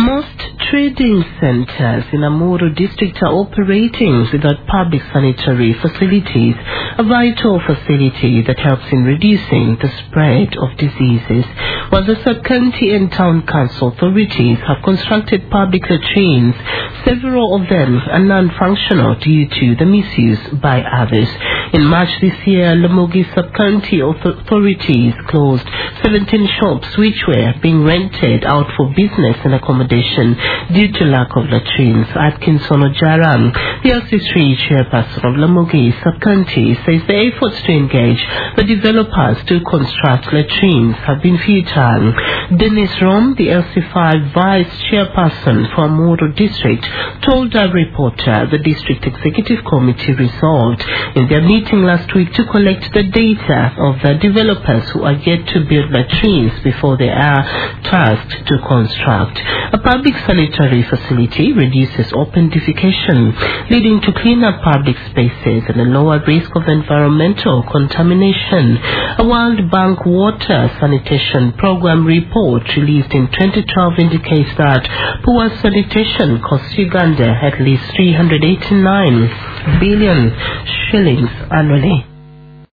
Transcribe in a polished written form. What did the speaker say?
Most trading centers in Amuru district are operating without public sanitary facilities, a vital facility that helps in reducing the spread of diseases. While the sub-county and town council authorities have constructed public latrines, several of them are non-functional due to the misuse by others. In March this year, Lamogi sub-county authorities closed 17 shops which were being rented out for business and accommodation due to lack of latrines. Atkinson Ojaram, the LC3 chairperson of Lamogi sub-county, says the efforts to engage the developers to construct latrines have been futile. Dennis Rom, the LC5 vice chairperson for Amuru district, told a reporter the district executive committee resolved in their meeting last week to collect the data of the developers who are yet to build latrines before they are tasked to construct. A public sanitary facility reduces open defecation, leading to cleaner public spaces and a lower risk of environmental contamination. A World Bank Water Sanitation Program report released in 2012 indicates that poor sanitation costs Uganda at least 389 billion shillings annually.